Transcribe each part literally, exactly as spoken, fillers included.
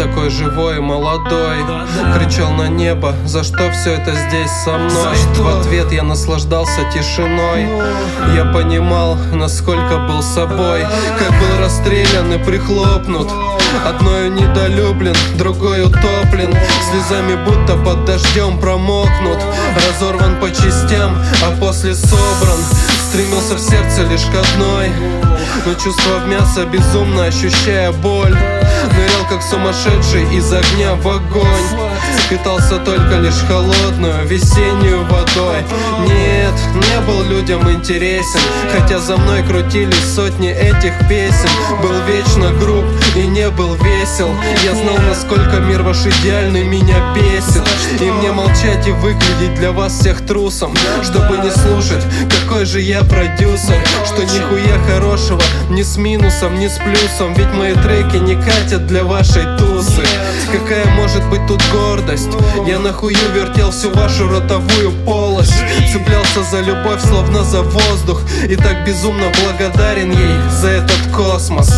такой живой и молодой. Кричал на небо, за что все это здесь со мной? В ответ я наслаждался тишиной. Я понимал, насколько был собой, как был расстрелян и прихлопнут. Одною недолюблен, другой утоплен, слезами будто под дождем промокнут. Разорван по частям, а после собран. Стремился в сердце лишь к одной, но чувство в мясо, безумно ощущая боль. Нырял как сумасшедший из огня в огонь. Питался только лишь холодную весеннюю водой. Нет, не был людям интересен, хотя за мной крутились сотни этих песен. Был вечно груб и не был весел. Я знал, насколько мир ваш идеальный меня бесит. И мне молчать и выглядеть для вас всех трусом, чтобы не слушать, какой же я продюсер. Что нихуя хорошего, ни с минусом, ни с плюсом. Ведь мои треки не катят для вашей тусы. Какая может быть тут гордость? Я нахую вертел всю вашу ротовую полость. Цеплялся за любовь, словно за воздух. И так безумно благодарен ей за этот космос.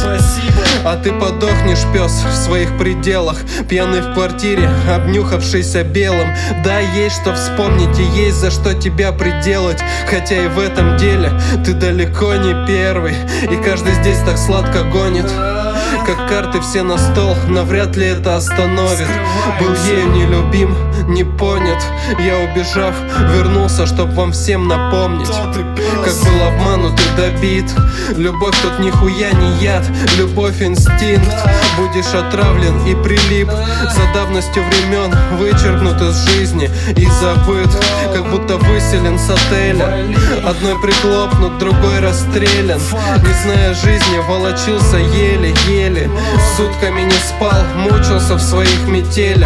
А ты подохнешь, пес, в своих пределах, пьяный в квартире, обнюхавшийся белым. Да, есть что вспомнить и есть за что тебя приделать. Хотя и в этом деле ты далеко не первый. И каждый здесь так сладко гонит, как карты все на стол, навряд ли это остановит. Был ею нелюбим, не понят. Я, убежав, вернулся, чтоб вам всем напомнить, как был обманут и добит. Любовь тут нихуя не яд, любовь инстинкт. Будешь отравлен и прилип, за давностью времен вычеркнут из жизни и забыт. Как будто выселен с отеля, одной прихлопнут, другой расстрелян. Не зная жизни, волочился еле-еле. Сутками не спал, мучился в своих метелях.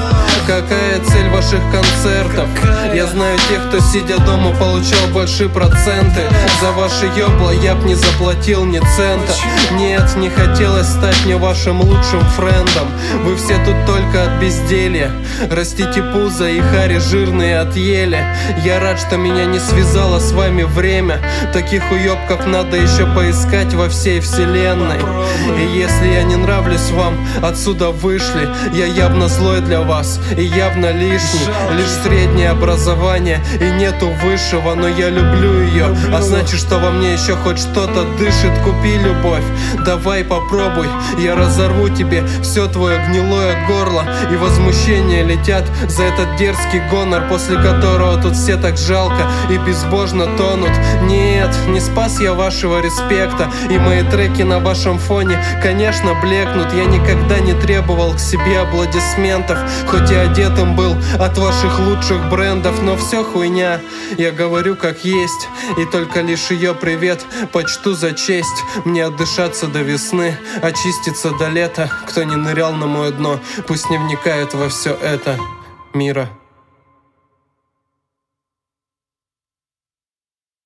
Какая цель ваших концертов? Я знаю тех, кто, сидя дома, получал большие проценты. За ваши ёбла я б не заплатил ни цента. Нет, не хотелось стать мне вашим лучшим френдом. Вы все тут только от безделья. Растите пузо и хари жирные отъели. Я рад, что меня не связало с вами время. Таких уёбков надо еще поискать во всей вселенной. И если я не нравлюсь вам, отсюда вышли. Я явно злой для вас и явно лишний. Лишь среднее образование и нету высшего, но я люблю ее, а значит, что во мне еще хоть что-то дышит. Купи любовь, давай попробуй. Я разорву тебе все твое гнилое горло. И возмущения летят за этот дерзкий гонор, после которого тут все так жалко и безбожно тонут. Нет, не спас я вашего респекта, и мои треки на вашем фоне, конечно, блекнут. Я никогда не требовал к себе аплодисментов, хоть и одетым был от ваших лучших брендов. Но все хуйня, я говорю как есть, и только лишь ее привет почту за честь. Мне отдышаться до весны, очиститься до лета. Кто не нырял на мое дно, пусть не вникает во все это мира.